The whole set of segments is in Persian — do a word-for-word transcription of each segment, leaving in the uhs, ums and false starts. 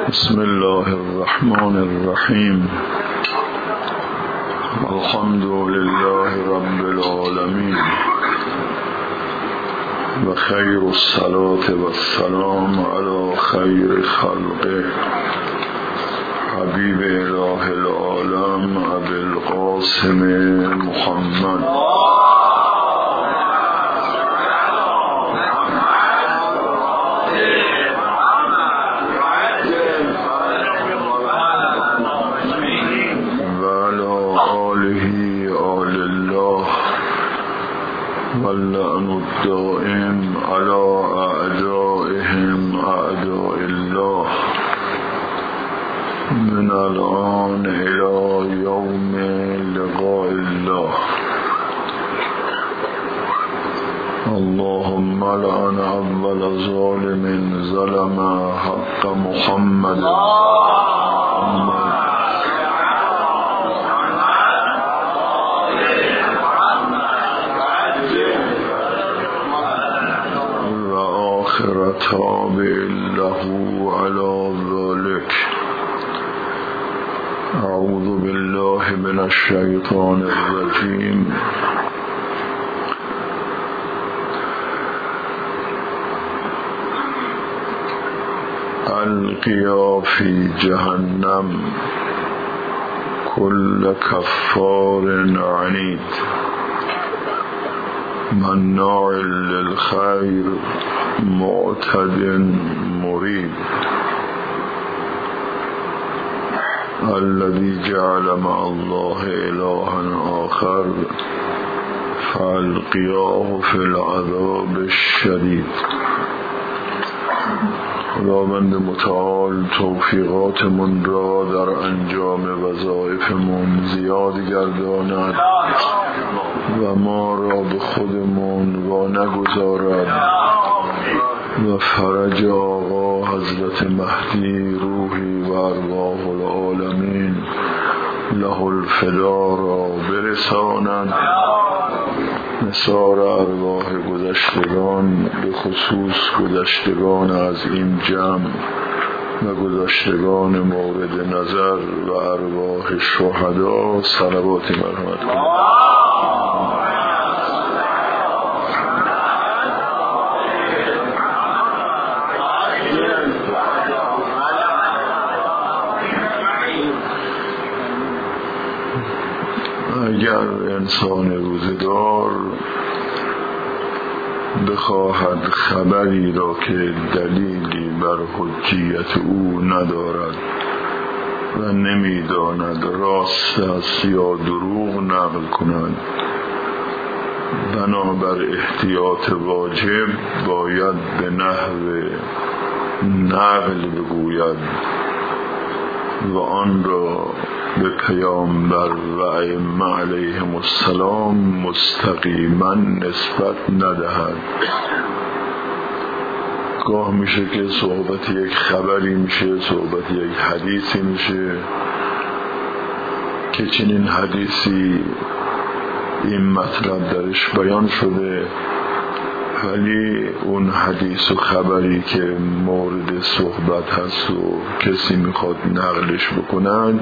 بسم الله الرحمن الرحیم. الحمد لله رب العالمین و خیر الصلاة و السلام علی خیر خلقه حبیب اله العالم ابی القاسم محمد واللعن الدائم على أعدائهم أعداء الله من الآن إلى يوم لقاء الله. اللهم لعن أول ظالم ظلم حق محمد تابع له على ذلك. أعوذ بالله من الشيطان الرجيم. ألقيا في جهنم كل كفار عنيد مناع للخير معتد مريب الذي جعل مع الله إلها آخر فألقياه في العذاب الشديد. خداوند متعال توفیقات من را در انجام وظایفمون زیاد گرداند و ما را به خودمون وا نگذارد و فرج آقا حضرت مهدی روحی و ارواح العالمین له الفدا را برساند. نثار ارواح گذشتگان به خصوص گذشتگان از این جمع و گذشتگان مورد نظر و ارواح شهدا صلوات مرحمت کنید. اگر انسان روزگار بخواهد خبری را که دلیلی بر حجیت او ندارد و نمیداند راست است یا دروغ نقل کند، بنابر احتیاط واجب باید به نحو نقل بگوید و آن را به پیامبر و ائمه علیهم السلام مستقیما نسبت ندهد. گاه میشه که صحبت یک خبری میشه، صحبت یک حدیثی میشه که چنین حدیثی این مطلب درش بیان شده، ولی اون حدیث و خبری که مورد صحبت هست و کسی میخواد نقلش بکنن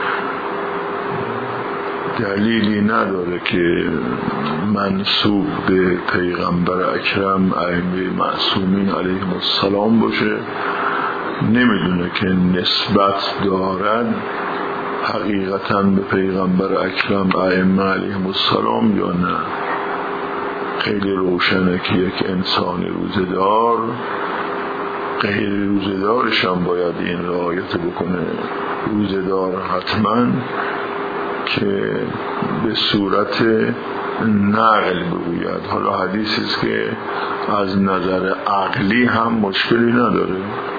دلیلی نداره که منسوب به پیغمبر اکرم ائمه معصومین علیهم السلام باشه. نمیدونه که نسبت دارد حقیقتاً به پیغمبر اکرم ائمه علیهم السلام یا نه. خیلی روشنه که یک انسان روزدار غیر روزدارش هم باید این رعایت بکنه. روزدار حتما که به صورت نقل بگوید. حالا حدیثی است که از نظر عقلی هم مشکلی نداره،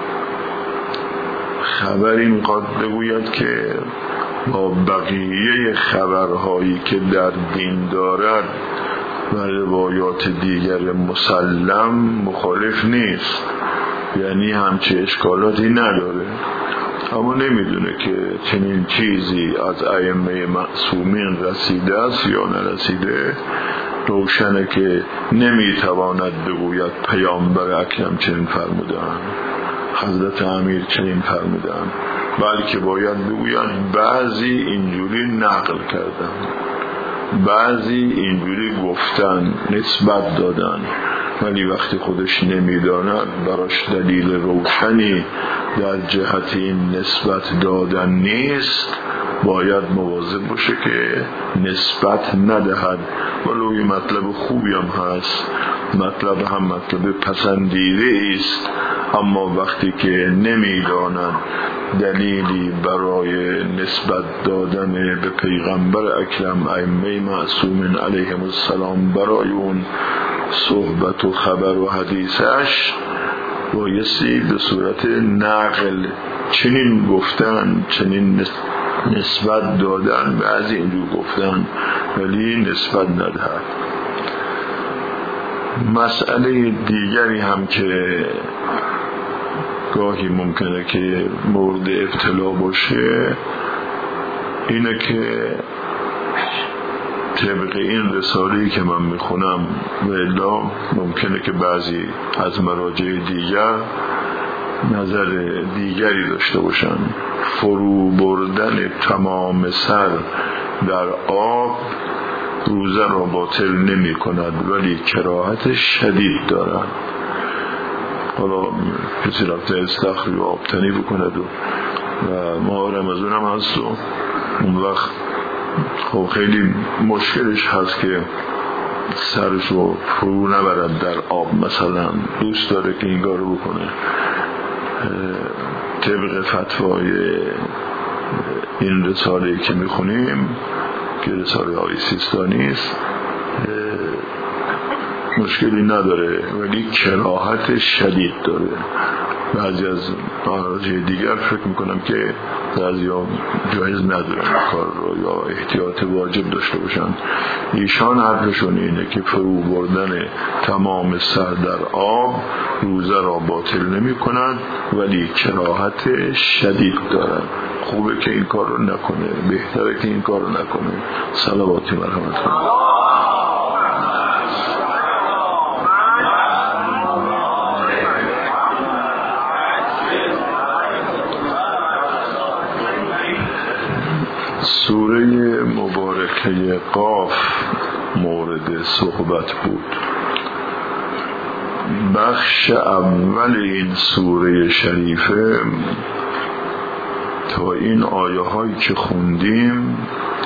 خبری میخواد بگوید که با بقیه خبرهایی که در دین دارد و روایات دیگر مسلم مخالف نیست، یعنی همچه اشکالاتی نداره، اما نمیدونه که چنین چیزی از ائمه معصومین رسیده است یا نرسیده. روشنه که نمیتواند بگوید پیامبر اکرم چنین فرمودند. حضرت امیر چنین فرمودن، بلکه باید بگویند بعضی اینجوری نقل کردن، بعضی اینجوری گفتن، نسبت دادن، ولی وقتی خودش نمیداند براش دلیل روشنی در جهت این نسبت دادن نیست، باید مواظب باشه که نسبت ندهد. ولو این مطلب خوبی هم هست، مطلب هم مطلب پسندیده است، اما وقتی که نمیدانند دلیلی برای نسبت دادن به پیغمبر اکرم ائمه معصومین علیهم السلام برای اون صحبت و خبر و حدیثش، بایستی به صورت نقل چنین گفتن، چنین نسبت دادن، بعضی اینجور گفتن ولی نسبت ندهد. مسئله دیگری هم که گاهی ممکنه که مورد ابتلا باشه اینه که طبق این رساله‌ای که من میخونم و الا ممکنه که بعضی از مراجع دیگر نظر دیگری داشته باشن، فرو بردن تمام سر در آب روزه را باطل نمی کند ولی کراهت شدید دارد. حالا کسی رفته استخری و آبتنی بکند و, و ما رمضان هم هست و اون وقت خب خیلی مشکلش هست که سرش رو فرو نبرد در آب، مثلا دوست داره که این کارو بکنه. طبق فتوای این رساله که میخونیم که رساله های سیستانی است مشکلی نداره ولی کراهت شدید داره. بعضی از مراجع دیگر فکر میکنم که بعضی ها جایز ندارن کار رو یا احتیاط واجب داشته باشن. ایشان حرفشون اینه که فرو بردن تمام سر در آب روزه را باطل نمی کند ولی کراهت شدید دارد. خوبه که این کار رو نکنه، بهتره که این کار رو نکنه. صلواتی مرحمت کنه. سوره مبارکه قاف مورد صحبت بود. بخش اول این سوره شریفه تا این آیه هایی که خوندیم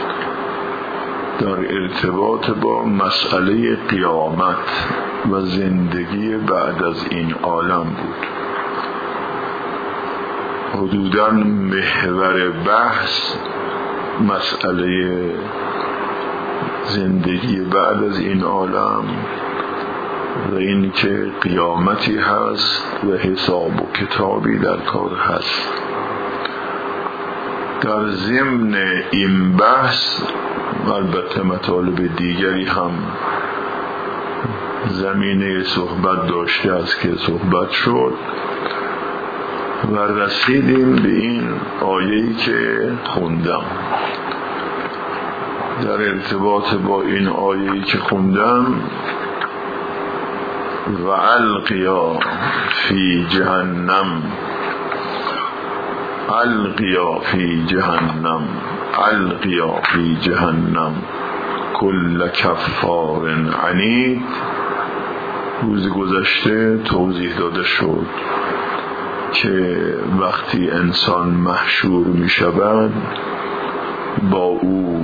در ارتباط با مسئله قیامت و زندگی بعد از این عالم بود. حدوداً محور بحث مسئله زندگی بعد از این عالم و این که قیامتی هست و حساب و کتابی در کار هست. در ضمن این بحث البته مطالب دیگری هم زمینه صحبت داشته است که صحبت شد و رسیدیم به این آیه‌ای که خوندم. در ارتباط با این آیه‌ای که خوندم و القیا فی جهنم القیا فی جهنم القیا فی جهنم کل کفار عنید، روز گذشته توضیح داده شد که وقتی انسان محشور می شود با او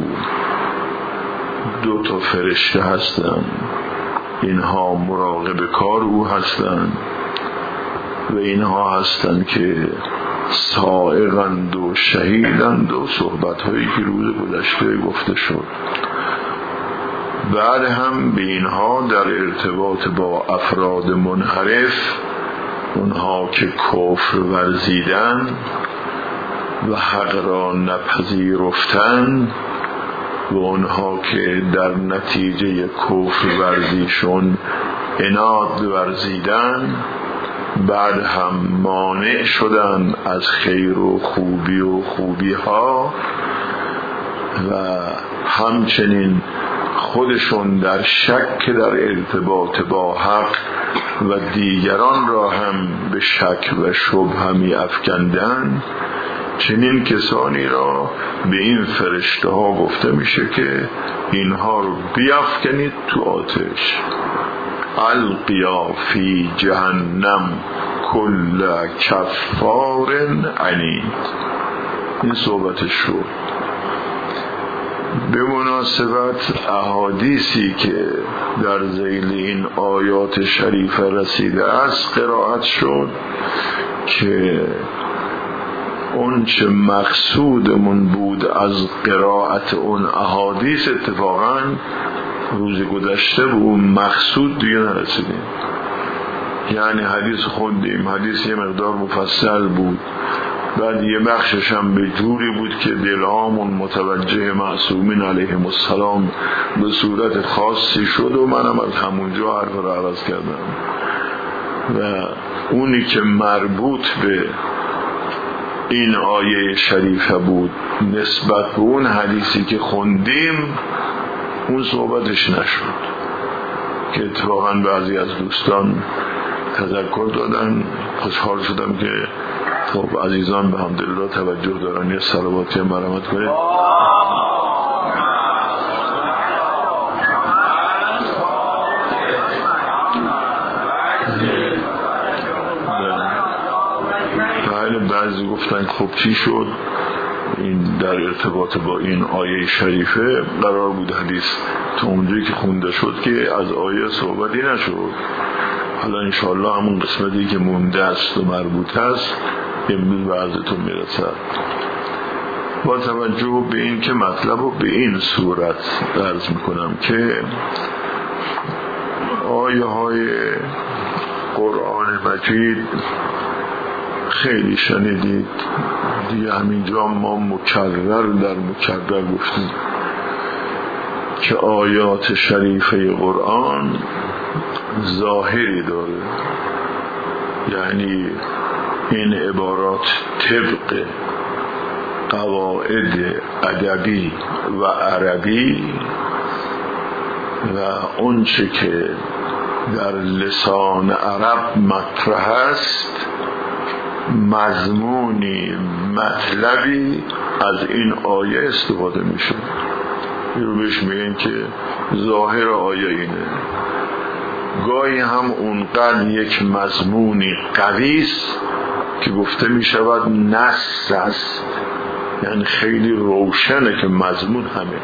دو تا فرشته هستند، اینها مراقب کار او هستند و اینها هستند که سائقند و شهیدند و صحبت هایی که روز گذشته گفته شد. بعد هم به اینها در ارتباط با افراد منحرف، اونها که کفر ورزیدن و حق را نپذیرفتن و اونها که در نتیجه کفر ورزیشون عناد ورزیدن، بعد هم مانع شدن از خیر و خوبی و خوبی ها و همچنین خودشون در شک در ارتباط با حق و دیگران را هم به شک و شبهه می افکندن، چنین کسانی را به این فرشته ها گفته میشه که اینها رو بیافکنید تو آتش. القیا فی جهنم کل کفار عنید. این صحبتش شد. به مناسبت احادیثی که در ذیل این آیات شریفه رسیده است قرائت شد که اون چه مقصودمون بود از قرائت اون احادیث اتفاقا روز گذشته بود، مقصود دیگه نرسیدیم. یعنی حدیث خوندیم، حدیث یه مقدار مفصل بود، بعد یه بخشش هم به جوری بود که دلهامون متوجه معصومین علیهم السلام به صورت خاصی شد و منم از همونجا حرف رو عوض کردم و اونی که مربوط به این آیه شریفه بود نسبت به اون حدیثی که خوندیم اون صحبتش نشد، که اتفاقا بعضی از دوستان تذکر دادن. خوشحال شدم که خب عزیزان به حمدالله توجه دارن، یه صلواتی مرحمت کنید. بله بعضی گفتن خب چی شد؟ این در ارتباط با این آیه شریفه قرار بود حدیث تا اونجایی که خونده شد که از آیه صحبتی نشد. حالا انشاءالله همون قسمتی که مونده است و مربوط است امروز به عرضتون میرسد. با توجه به این که مطلب رو به این صورت عرض میکنم که آیه های قرآن مجید خیلی شنیدید دیگه، همینجا ما مکرر در مکرر گفتیم که آیات شریفه قرآن ظاهری داره، یعنی این عبارات طبق قواعد ادبی و عربی و اون چه که در لسان عرب مطرح است مضمونی مطلبی از این آیه استفاده میشه. این رو بهش میگن که ظاهر آیه اینه. گاهی هم اونقدر یک مضمونی قویست که گفته میشود نص است، یعنی خیلی روشنه که مضمون همه.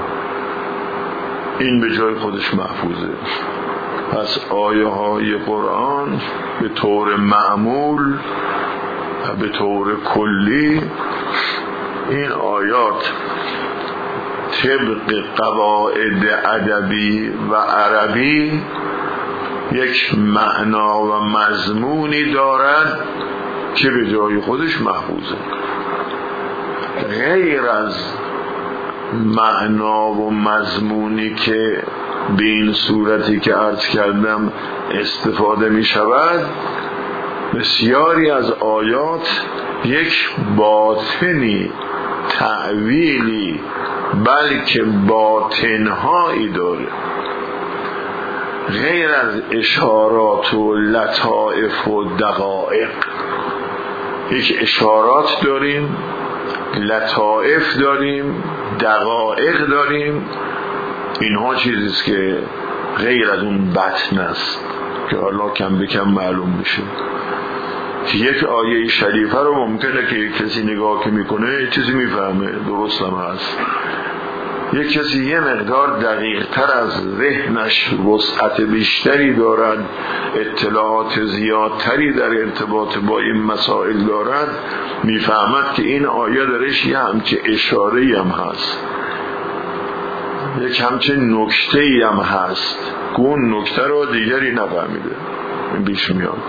این به جای خودش محفوظه. پس آیه های قرآن به طور معمول و به طور کلی این آیات طبق قواعد ادبی و عربی یک معنا و مضمونی دارد که به جای خودش محفوظه. غیر از معنا و مضمونی که به این صورتی که عرض کردم استفاده می شود، بسیاری از آیات یک باطنی، تأویلی، بلکه باطنهایی داره. غیر از اشارات و لطائف و دقائق، یک اشارات داریم، لطائف داریم، دقائق داریم. اینها چیزیست که غیر از اون بطن است که حالا کم به کم معلوم میشه. یک آیه شریفه رو ممکنه که یک کسی نگاه که میکنه چیزی میفهمه، درست هم هست. یک کسی یه مقدار دقیق تر از ذهنش وسعت بیشتری دارد، اطلاعات زیادتری در ارتباط با این مسائل دارد، میفهمد که این آیه درش یه همچه اشاره‌ای هم هست، یک همچه نکته‌ای هم هست که اون نکته رو دیگری نفهمیده. این بیش میاد.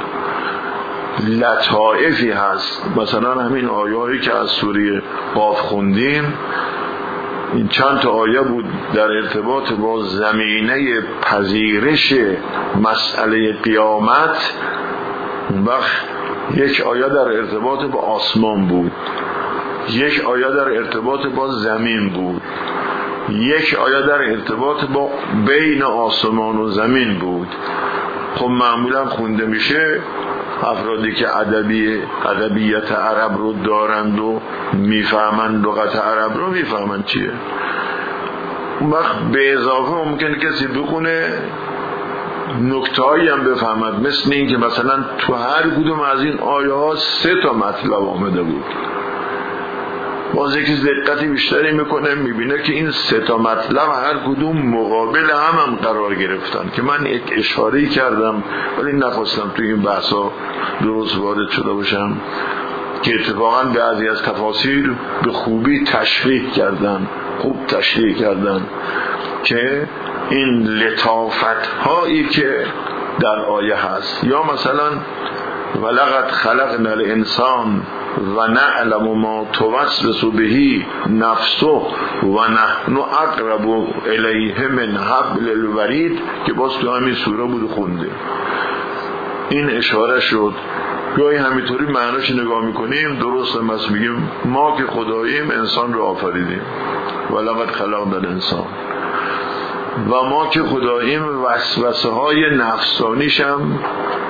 لطائفی هست، مثلا همین آیه‌ای که از سوره قاف خوندیم، این چند تا آیه بود در ارتباط با زمینه پذیرش مسئله قیامت. اون وقت یک آیه در ارتباط با آسمان بود، یک آیه در ارتباط با زمین بود، یک آیه در ارتباط با بین آسمان و زمین بود. خب معمولا خونده میشه، افرادی که ادبی ادبیات عرب رو دارند و میفهمند لغت عرب رو میفهمند چیه. اون وقت به اضافه ممکنه کسی بخونه نکته‌ای هم بفهمد، مثل این که مثلا تو هر کدوم از این آیه ها سه تا مطلب آمده بود. باز یکی دقتی بیشتری میکنه میبینه که این سه تا مطلب هر کدوم مقابل هم هم قرار گرفتن، که من یک اشاره‌ای کردم ولی نخواستم توی این بحثا درست وارد شده باشم، که اتفاقا بعضی از تفاسیر به خوبی تشریح کردن، خوب تشریح کردن که این لطافت هایی که در آیه هست. یا مثلا ولقد خلقنا الانسان و نعلم ما توسوس به نفسه و نحن اقرب الیه من حبل الورید، که باز تو همین سوره بود خونده. این اشاره شد. گاهی همینطوری معناش نگاه میکنیم درست هم هست، میگیم ما که خداییم انسان رو آفریدیم، ولقد خلقنا الانسان، و ما که خداییم وسوسه های نفسانیش هم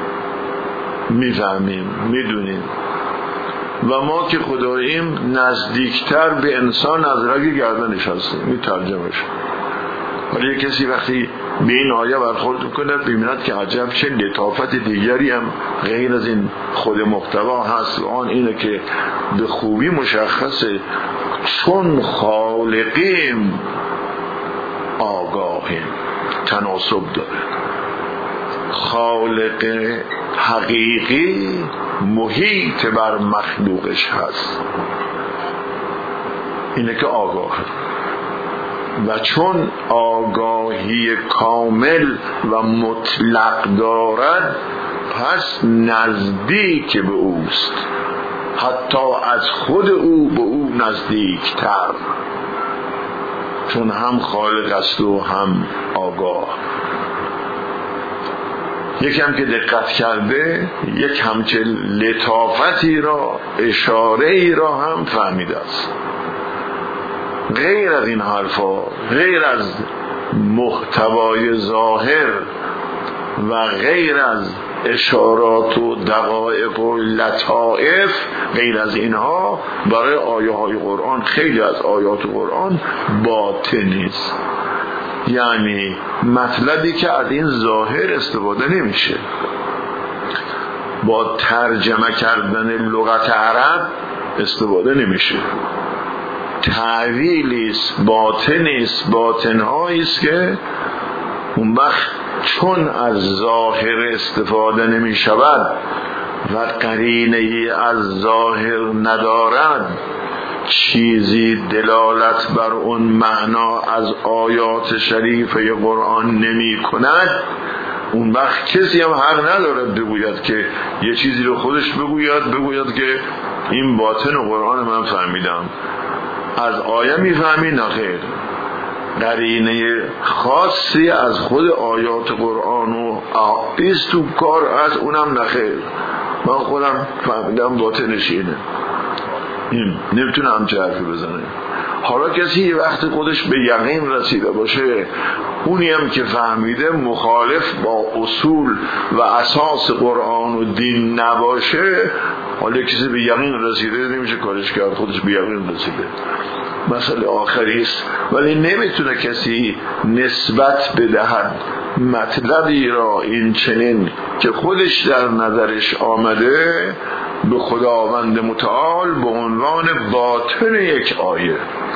میفهمیم میدونیم، و ما که خداییم نزدیکتر به انسان از رگ گردنش هستیم. این ترجمهش. ولی کسی وقتی به این آیه برخورد میکنه ببیند که عجب چه لطافت دیگری هم غیر از این خود محتوا هست، و آن اینه که به خوبی مشخصه چون خالقیم آگاهیم. تناسب داره. خالق حقیقی محیط بر مخلوقش هست، اینه که آگاه، و چون آگاهی کامل و مطلق دارد پس نزدیک به اوست، حتی از خود او به او نزدیکتر، چون هم خالق است و هم آگاه. یک هم که دقت کرده یک همچه لطافتی را اشاره ای را هم فهمیده است. غیر از این حرفا، غیر از محتوای ظاهر و غیر از اشارات و دقایق و لطائف، غیر از اینها برای آیه های قرآن، خیلی از آیات قرآن باطنی است، یعنی مطلبی که از این ظاهر استفاده نمیشه. با ترجمه کردن لغت عرب استفاده نمیشه. تعویلی است، باطنی است، باطنهایی است که اون وقت چون از ظاهر استفاده نمی شود و قرینه‌ای از ظاهر ندارد، چیزی دلالت بر اون معنا از آیات شریفه قرآن نمی کند، اون وقت کسی هم حق ندارد بگوید که یه چیزی رو خودش بگوید بگوید که این باطن قرآن من فهمیدم. از آیه میفهمی؟ نخیر. قرینه خاصی از خود آیات قرآن و آیست تو کار از اونم نخیر. من خودم فهمیدم باطنش اینه، این نمیتونه همچه حرفی بزنه. حالا کسی یه وقت خودش به یقین رسیده باشه، اونی هم که فهمیده مخالف با اصول و اساس قرآن و دین نباشه، حالا کسی به یقین رسیده نمیشه کارش کرد، خودش به یقین رسیده، مسئله آخری است. ولی نمیتونه کسی نسبت بدهد مطلبی را این چنین که خودش در نظرش آمده به خداوند متعال به عنوان باطن یک آیه.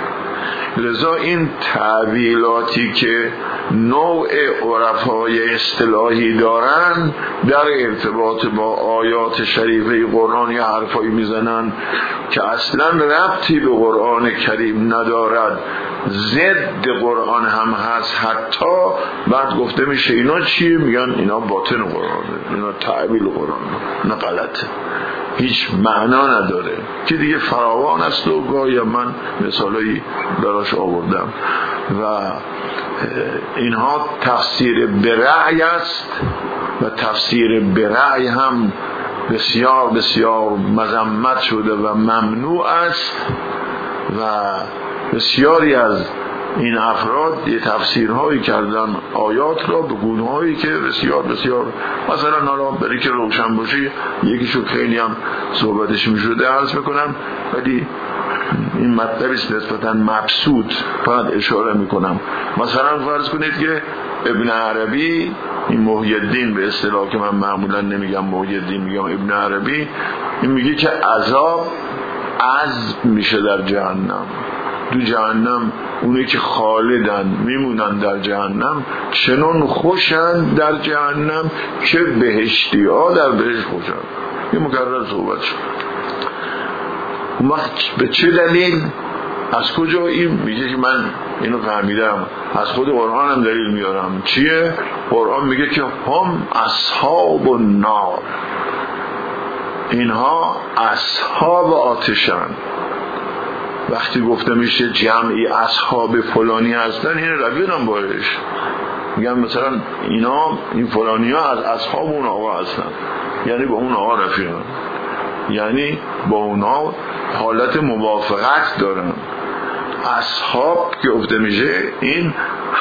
لذا این تعویلاتی که نوع عرفای اصطلاحی دارن در ارتباط با آیات شریفه قرآن یا حرفایی میزنن که اصلا ربطی به قرآن کریم ندارد، ضد قرآن هم هست، حتی بعد گفته میشه اینا چیه؟ میگن اینا باطن قرآنه، اینا تعویل قرآنه. نه، غلطه، هیچ معنا نداره، که دیگه فراوان است و گاهی من مثالایی براش آوردم. و اینها تفسیر برأی است و تفسیر برأی هم بسیار بسیار مذمت شده و ممنوع است، و بسیاری از این افراد یه تفسیرهایی کردن آیات را به گونه‌هایی که بسیار بسیار مثلا حالا برای که روشن باشه یکیشو خیلی هم صحبتش میشده عرض میکنم، ولی این مطلبی است نسبتا مبسوط فقط اشاره میکنم. مثلا فرض کنید که ابن عربی، این محی الدین به اصطلاح که من معمولا نمیگم محی الدین میگم ابن عربی، این میگه که عذاب عذب میشه در جهنم. تو جهنم اونی که خالدن میمونن در جهنم چنان خوشن در جهنم که بهشتی ها در بهشت خوشن. این مکرر صحبت شد. اون وقت به چه دلیل؟ از کجا این میگه که من اینو فهمیدم؟ از خود قرآن هم دلیل میارم. چیه؟ قرآن میگه که هم اصحاب النار، اینها اصحاب آتشن. وقتی گفته میشه جمعی اصحاب فلانی هستن، این رفیقم باش میگم مثلا اینا این فلانی ها از اصحاب اون آقا هستن، یعنی با اون آقا رفیقم، یعنی با اونا حالت موافقت دارن. اصحاب که گفته میشه این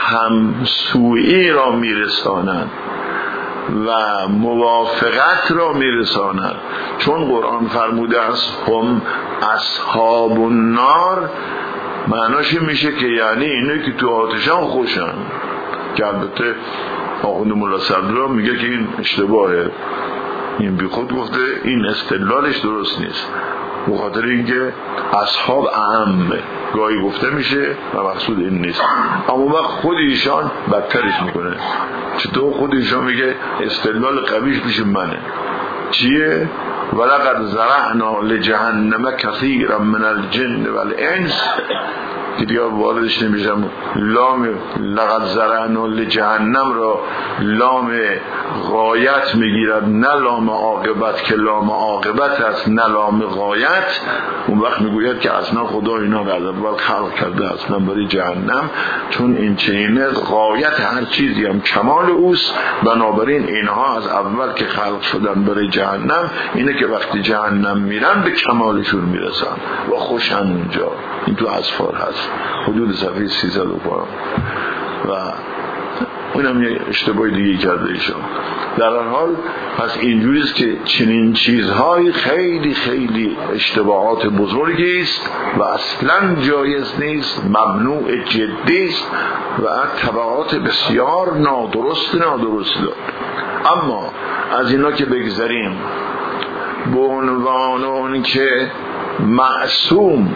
همسویی را میرسانند و موافقت را میرساند، چون قرآن فرموده است هم اصحاب النار، معناش میشه که یعنی اینه که تو آتشان خوشن. که البته آخوند مولا صدرا میگه که این اشتباهه، این بی خود گفته، این استدلالش درست نیست، به خاطر اینکه اصحاب اعمه گاهی گفته میشه و مقصود این نیست. اما وقت خود ایشان بدترش میکنه. چطور خود ایشان میگه استدلال قویش میشه منه چیه؟ ولقد زرعنا لجهنم کثیرا من الجن والانس، که دیگه واردش نمیشم. لام لقد زرعنا لجهنم را لام غایت میگیرد، نه لام عاقبت که لام عاقبت است، نه لام غایت. اون وقت میگوید که اصلا خدا اینا از اول خلق کرده اصلا برای جهنم، چون این چنینه غایت هر چیزی هم کمال اوست، بنابراین اینها از اول که خلق شدن برای جهنم، اینه که وقتی جهنم میرن به کمالشون میرسن و خوشن اونجا. این تو اسفار هست، حدود صفحه سیصد و پنج. و اونم یه اشتباه دیگه کرده ایشان. در هر حال پس اینجوریست که چنین چیزهای خیلی خیلی اشتباهات بزرگی است و اصلا جایز نیست، ممنوع جدی است و تبعات بسیار نادرست نادرست دارد. اما از اینا که بگذاریم، به عنوان اون که معصوم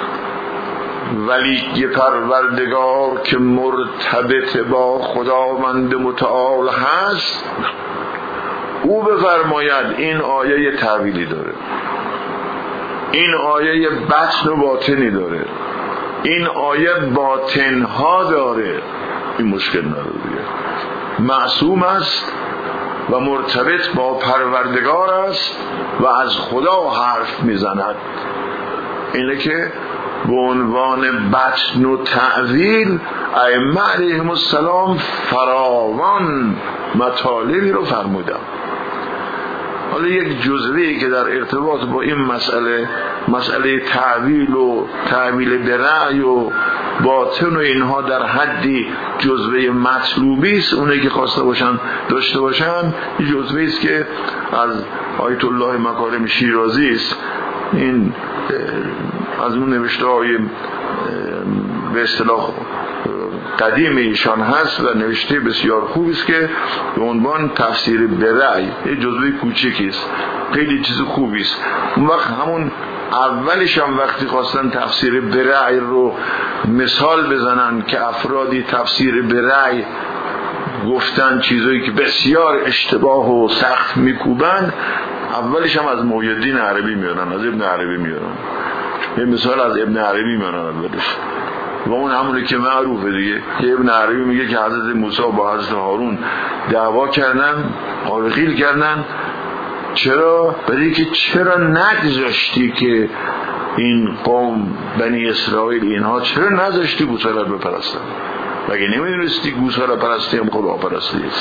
ولی یه پروردگار که مرتبط با خداوند متعال هست، او بفرماید این آیه تعبیری داره، این آیه بطن و باطنی داره، این آیه باطنها داره، این مشکل نداره. معصوم است و مرتبط با پروردگار است و از خدا حرف میزند. اینه که به عنوان بطن و تعویل ائمه علیهم السلام فراوان مطالبی رو فرمودن. حالا یک جزوه‌ای که در ارتباط با این مسئله مسئله تعویل و تعویل به رأی و باطن و اینها در حدی جزوه مطلوبی است، اونایی که خواسته باشن داشته باشن، جزوه‌ای است که از آیت الله مکارم شیرازی است. این از اون نوشته های به اصطلاح قدیم ایشان هست و نوشته بسیار خوبی است که به عنوان تفسیر به رأی، یه جزوه کوچکی است، خیلی چیز خوبی است. اون وقت همون اولش هم وقتی خواستن تفسیر به رأی رو مثال بزنن که افرادی تفسیر به رأی گفتن چیزایی که بسیار اشتباه و سخت میکوبن، اولش هم از محی الدین عربی میارن، از ابن عربی میارن، یه مثال از ابن عربی میارن اولش. و اون همونه که معروفه دیگه، که ابن عربی میگه که حضرت موسی با حضرت هارون دعوا کردن، قارقیل کردن. چرا؟ برای که چرا نگذاشتی که این قوم بنی اسرائیل اینها چرا نذاشتی گوساله رو بپرستن؟ مگه نمیدونستی گوساله پرستی هم خدا پرستی است؟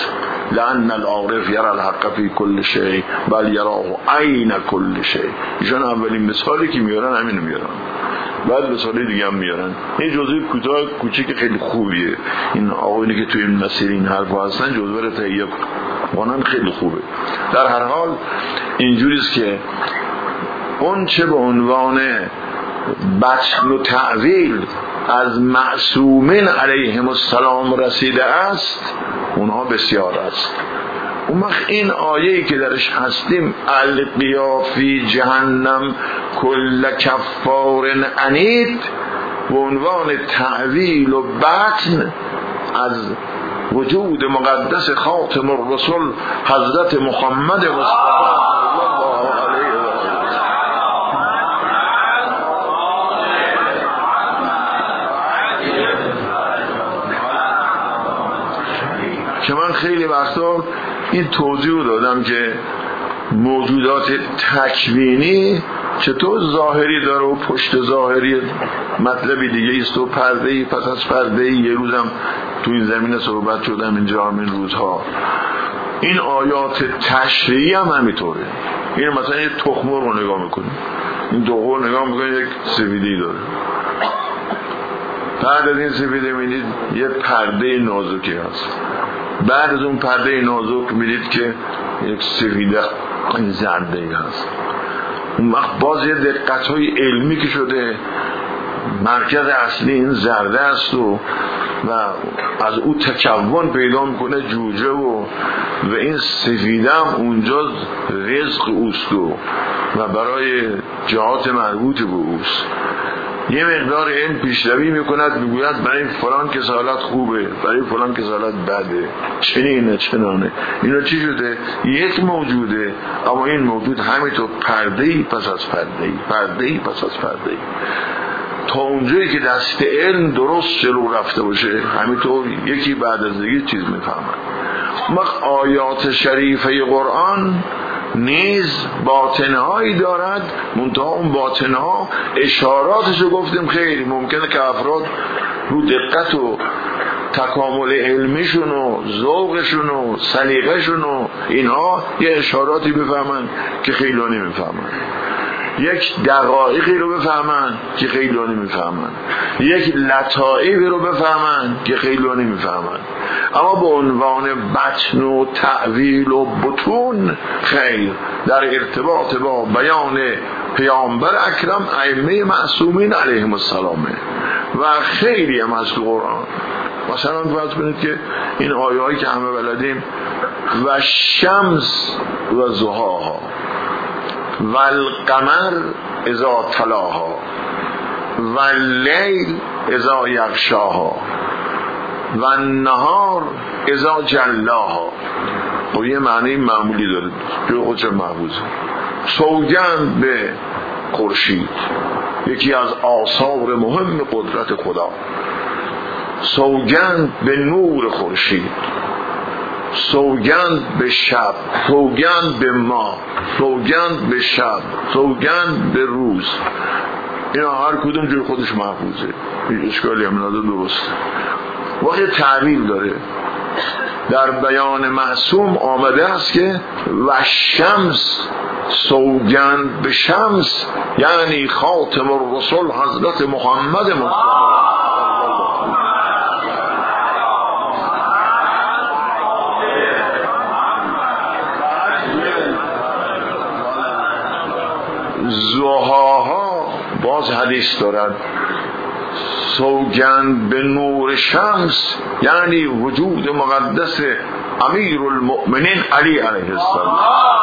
لأن العارف یرى الحق فی کل شیء بل یراه عین کل شیء. ایشان اولین مثالی که میارن همینو میارن، بعد مثالی دیگه هم میارن. این جزوه کوتاه کوچیک خیلی خوبیه. این آقایونی که توی این مسیر این حرفا هستن جزوه رو تهیه کنن، خیلی خوبه. در هر حال اینجوریست که اون چه به عنوان بطن و تعویل از معصومین علیهم السلام رسیده است اونها بسیار است. اون وقت این آیه‌ای که درش هستیم القیا فی جهنم کل کفار عنید به عنوان تعویل و بطن از وجود مقدس خاتم الرسول حضرت محمد مصطفی که من خیلی وقتا این توضیح رو دادم که موجودات تکوینی چطور ظاهری داره و پشت ظاهری مطلبی دیگه است و پرده‌ای پس از پرده‌ای. یه روزم تو این زمینه صحبت شدم اینجا همین روزها. این آیات تشریعی هم همینطوره. این مثلا یه تخمر رو نگاه میکنیم، این دوغور نگاه میکنیم یک سفیدی داره، بعد از این سفیده میدید یه پرده نازکی هست، بعد از اون پرده نازک میدید که یک سفیده زرده هست. اون وقت باز یه دقت های علمی که شده مرکز اصلی این زرده است و و از او تکون پیدا میکنه جوجه و و این سفیده هم اونجا رزق اوست و و برای جهات مربوط به اوست. یه مقدار این پیشروی میکند میگوید برای فلان کسالت خوبه، برای فلان کسالت بده، چنینه چنانه. اینا چی شده؟ یک موجوده، اما این موجود همینطور پردهی پس از پردهی پردهی پس از پردهی تا اونجایی که دست علم درست جلو رفته باشه همینطور یکی بعد از دیگه چیز میفهمن. مخ آیات شریفه قرآن نیز باطنهایی دارد، منتها اون باطنها اشاراتشو گفتیم خیلی ممکنه که افراد رو دقت و تکامل علمیشون و ذوقشون و سلیقه‌شون و اینها یه اشاراتی بفهمن که خیلی نمیفهمن، یک دقایقی رو بفهمن که خیلی نمیفهمن، یک لطائفی رو بفهمن که خیلی نمیفهمن. اما به عنوان بطن و تعویل و بطون خیر در ارتباط با بیان پیامبر اکرم ائمه معصومین علیهم السلام و خیلی هم از قرآن. مثلا فرض کنید که این آیه هایی که همه بلدیم و شمس و ضحاها و القمر اذا تلاها و اللیل اذا یغشاها و النهار اذا جلاها. و یه معنی معمولی داره جو خودش محفوظه. سوگند به خورشید، یکی از آثار مهم قدرت خدا. سوگند به نور خورشید، سوگند به شب، سوگند به ماه، سوگند به شب، سوگند به روز. اینا هر کدوم جور خودش محفوظه، هیچ اشکالی هم نداره، درست. وقتی تعبیر داره در بیان معصوم آمده است که و شمس، سوگند به شمس یعنی خاتم الرسول حضرت محمد مصطفی. ضحاها باز حدیث دارد، سوگند به نور شمس یعنی وجود مقدس امیر المؤمنین علی علیه السلام.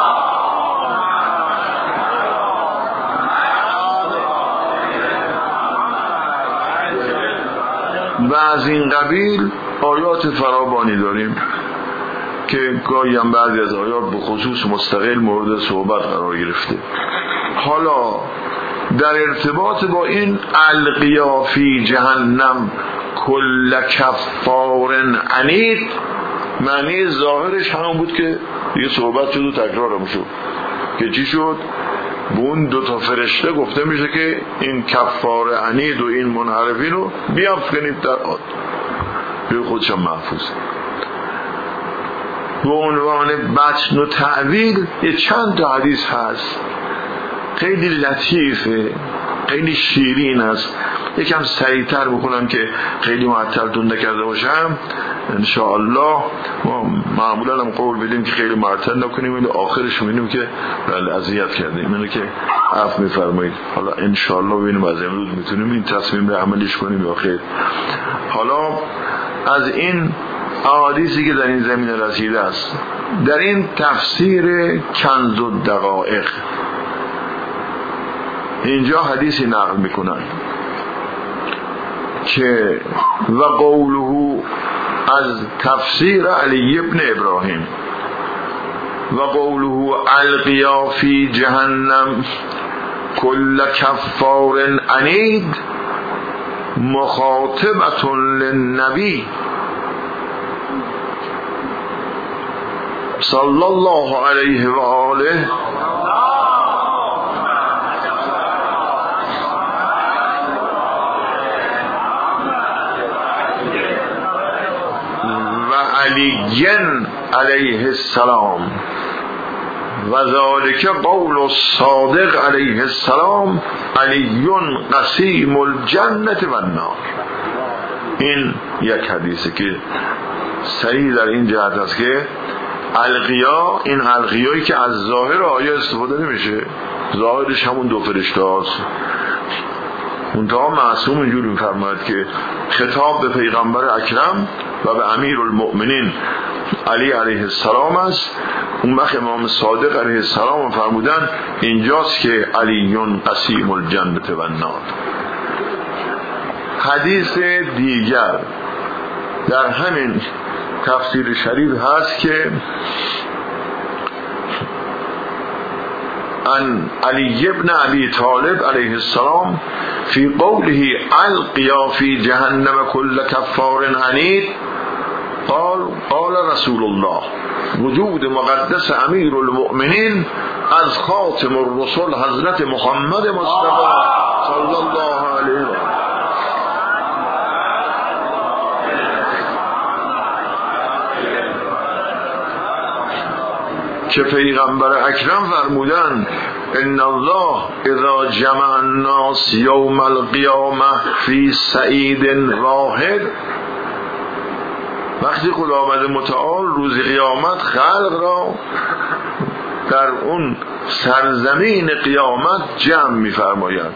و از این قبیل آیات فراوانی داریم که گاهی هم بعضی از آیات به خصوص مستقل مورد صحبت قرار گرفته. حالا در ارتباط با این القیا فی جهنم کل کفار عنید، معنی ظاهرش همون بود که دیگه صحبت شد و تکرارم شد که چی شد؟ به اون دو تا فرشته گفته میشه که این کفار عنید و این منحرفین رو بیافکنید در آب. به خودشم محفوظ. به عنوان بطن و تعویل یه چند تا حدیث هست، خیلی لطیفه، خیلی شیرین است. یکم سریعتر بکنم که خیلی معطلتون نکرده باشم انشاءالله. ما معمولا هم قول بدیم که خیلی معطل نکنیم ولی آخرش میبینیم که بله اذیت کردیم، اینو که عفو میفرمایید. حالا انشاءالله ببینیم از امروز میتونیم این تصمیم به عملیش کنیم یا خیر. حالا از این احادیثی که در این زمینه رسیده است، در این تفسیر کنز الدقایق اینجا حدیثی نقل میکنن که و قوله از تفسیر علی ابن ابراهیم و قوله القیا فی جهنم کل کفار عنید مخاطبة للنبی صلی الله علیه و آله علی علیه السلام و ذالک قول الصادق علیه السلام علی قسیم الجنة و النار. این یک حدیثه که صحیح در این جهت است که القیا، این القیایی که از ظاهر آیه استفاده نمیشه، ظاهرش همون دو فرشته هاست. منتها معصوم اینجور میفرماید که خطاب به پیغمبر اکرم و به امیر المؤمنین علی علیه السلام است. اون وقت امام صادق علیه السلام فرمودن اینجاست که علی قسیم الجنة و النار. حدیث دیگر در همین تفسیر شریف هست که عن علی ابن ابی طالب علیه السلام فی قوله القیا فی جهنم کل کفار عنید قال قال رسول الله وجود مقدس امیر المؤمنین از خاتم الرسل حضرت محمد مصطفی صلی الله علیه و آله که پیغمبر اکرم فرمودن ان الله اذا جمع الناس یوم القیامه فی سعید واحد، وقتی خداوند متعال روز قیامت خلق را در اون سرزمین قیامت جمع می‌فرماید،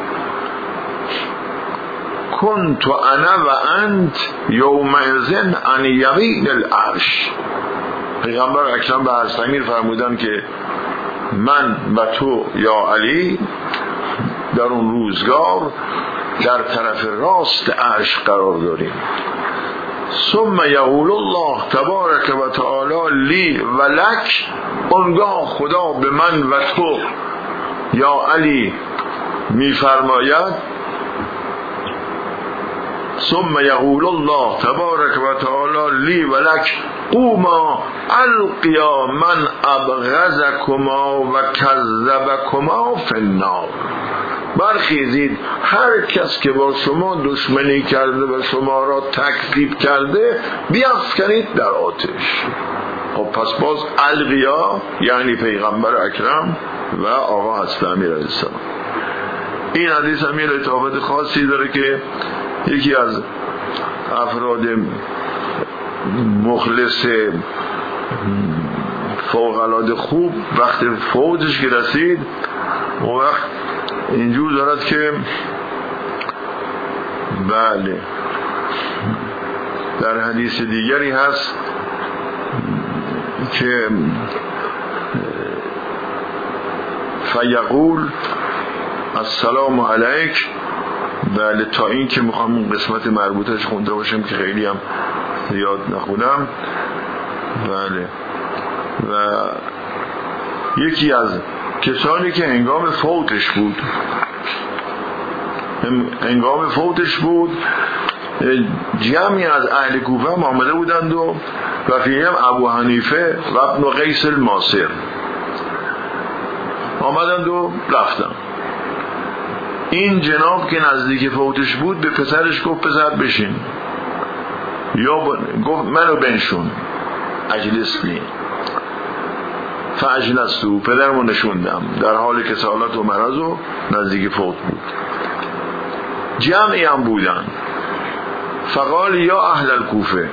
کنت انا و انت یومئذ عن یمین العرش. پیغمبر اکرم به حضرت امیر فرمودن که من و تو یا علی در اون روزگار در طرف راست عرش قرار داریم. ثم یقول الله تبارک و تعالی لی و لک، اونگاه خدا به من و تو یا علی میفرماید ثم یقول الله تبارک و تعالی لی و لک قوما القیا من ابغضکما و کذبکما فی النار. برخیزید هر کس که با شما دشمنی کرده و شما را تکذیب کرده بیافکنید در آتش. خب پس باز القیا یعنی پیغمبر اکرم و آقا حضرت امیر علیه السلام. این حدیث هم یه لطافت خاصی داره که یکی از افراد مخلص فوق‌العاده خوب وقت فوتش که رسید اون وقت اینجور دارد که بله در حدیث دیگری هست که فیقول السلام علیک. بله تا این که میخوام اون قسمت مربوطش خونده باشم که خیلی هم زیاد نخونم. بله و یکی از کسانی که هنگام فوتش بود هنگام فوتش بود جمعی از اهل کوفه هم آمده بودند و و فیهم ابو حنیفه و ابن قیس الماسر آمدند و رفتن. این جناب که نزدیک فوتش بود به پسرش گفت پسر بشین، یا گفت منو بنشون اجلسنی. فاجلستو، پدرمو نشوندم در حال کسالت و مرض و نزدیک فوت بود. جمعی هم بودن. فقال یا اهل الکوفه،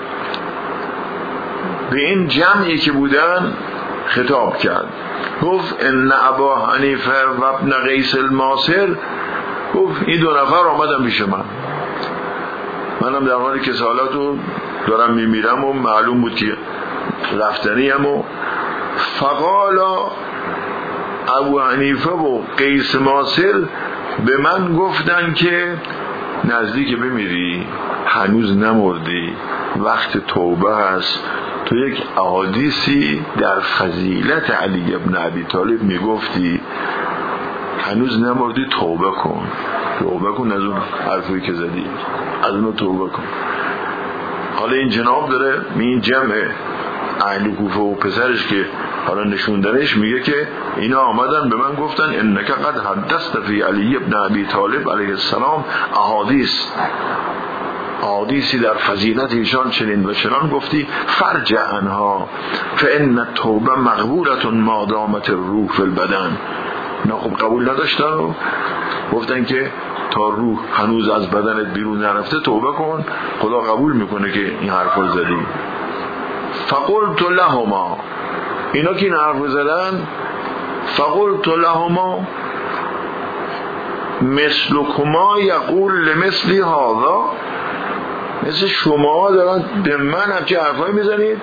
به این جمعی که بودن خطاب کرد، گفت ان ابا حنیفه و ابن قیس الماصر، گفت این دو نفر آمدن پیش من، منم در حال کسالت و دارم میمیرم و معلوم بود که رفتنیم. و فقالا ابو حنیفه و قیس ماصر به من گفتن که نزدیک بمیری، هنوز نمردی، وقت توبه هست. تو یک احادیثی در فضیلت علی ابن ابی طالب میگفتی هنوز نمردی، توبه کن، توبه کن از اون حرفی که زدی، از اون توبه کن. حالا این جناب داره این جمع اهل کوفه و پسرش که حالا نشوندنش میگه که اینا آمدن به من گفتن انک قد حدثت فی علی ابن ابی طالب علیه السلام احادیث، احادیثی در فضیلت ایشان چنین و چنان گفتی، فرجع عنها فان التوبه مقبولة ما دامت الروح فی البدن. نه خب قبول نداشتن و گفتن که تا روح هنوز از بدنت بیرون نرفته توبه کن، خدا قبول میکنه که این حرفو زدی. فقلت لهما، اینا که این حرفو زدن، فقلت لهما مثلکما یقول لمثلی هذا، مثل شما دارن به من همچه حرفایی میزنید.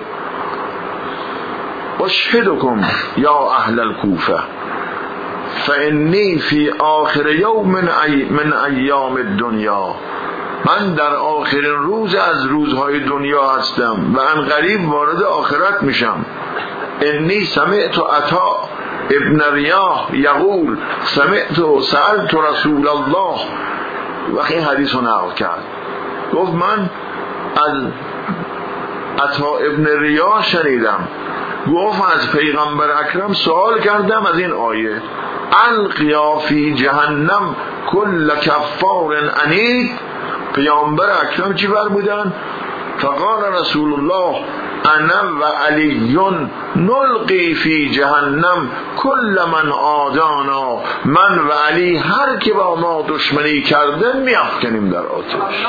اشهدکم یا اهل الکوفه فانی فی آخر یوم من, ای من ایام الدنیا، من در آخرین روز از روزهای دنیا هستم و ان قریب وارد آخرت میشم. انی سمعت عطا ابن ریاح یقول سمعت سألت رسول الله، وقتی این حدیث رو نقل کرد گفت من از عطا ابن ریاح شنیدم، گفت از پیغمبر اکرم سوال کردم از این آیه القیا فی جهنم کل کفار عنید، پیامبر اکرم چی فرمودن؟ فقال رسول الله انا و علی نلقی فی جهنم کل من آدانا، من و علی هر که با ما دشمنی کرده میافکنیم در آتش.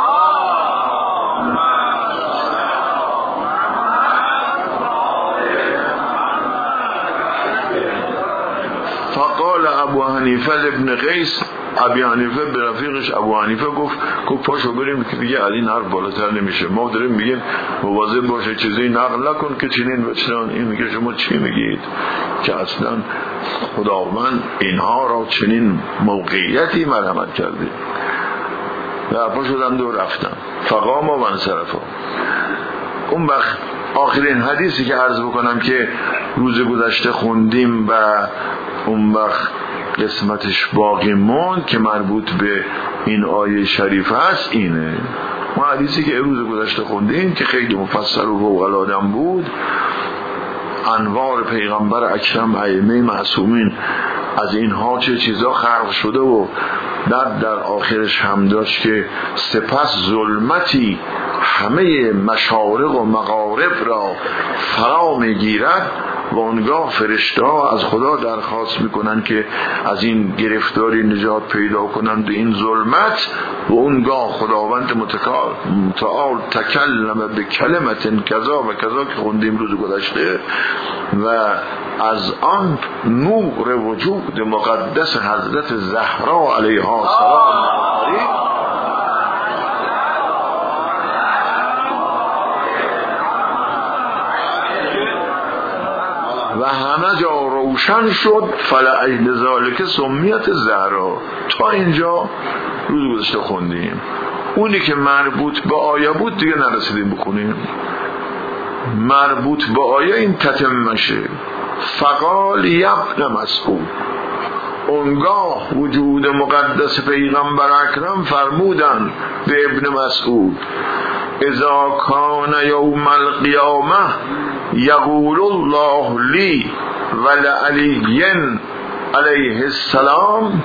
فقال ابو حنیفه ابن قیس، ابی حنیفه به رفیقش ابو حنیفه گفت گفت پاشو بریم که دیگه از این حرف بالاتر نمیشه، ما داریم میگیم مواظب باشه چیزی نقل نکن که چنین و چنان. این میگه شما چی میگید که اصلا خداوند اینها را چنین موقعیتی مرحمت کرده. و پا شدند و رفتن. فقام و انصرفا. اون وقت آخرین حدیثی که عرض بکنم که روز گذشته خوندیم و اون وقت قسمتش باقی موند که مربوط به این آیه شریف هست اینه. اون حدیثی که روز گذشته خوندیم که خیلی مفصل و فوق‌العاده بود، انوار پیغمبر اکرم ائمه معصومین از اینها چه چیزا خلق شده و در در آخرش هم داشت که سپس ظلمتی همه مشارق و مغارب را فرا میگیرد و اونگاه فرشته ها از خدا درخواست میکنن که از این گرفتاری نجات پیدا کنند این ظلمت، و اونگاه خداوند متعال تکلم به کلمت کذا و کذا که خوندیم روز گذشته، و از آن نور وجود مقدس حضرت زهرا علیها السلام و همه جا روشن شد. فلعل ذالک سمیت زهرا. تا اینجا روز گذشته خوندیم. اونی که مربوط به آیه بود دیگه نرسیدیم بخونیم. مربوط به آیه این تتمشه. فقال یبن مسعود، اونگاه وجود مقدس پیغمبر اکرم فرمودن به ابن مسعود اذا کان یوم القیامه یقول الله لی ولعلی علیه السلام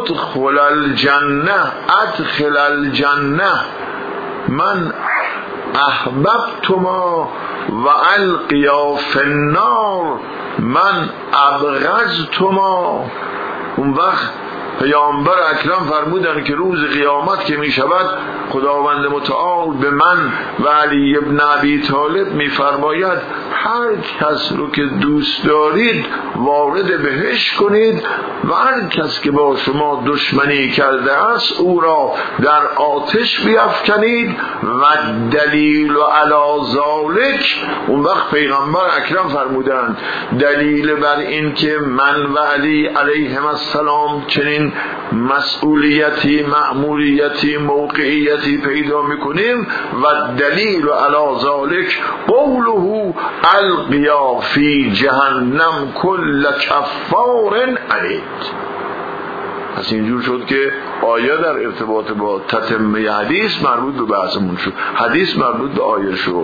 ادخل الجنه ادخل الجنه، من احببتما و القیا فی النار من ابغضتما. اون وقت پیامبر اکرم فرمودن که روز قیامت که می شود خداوند متعال به من و علی ابن ابی طالب می فرماید هر کس رو که دوست دارید وارد بهشت کنید و هر کس که با شما دشمنی کرده است او را در آتش بیفکنید و دلیل و علی ذالک. اون وقت پیغمبر اکرم فرمودند دلیل بر این که من و علی علیهم السلام چنین مسئولیتی، مأموریتی، موقعیتی پیدا میکنیم و دلیل و علی ذالک قوله القیا فی جهنم کل کفار عنید. پس اینجور شد که آیه در ارتباط با تتمه حدیث مربوط به بحثمون شد، حدیث مربوط به آیه شد.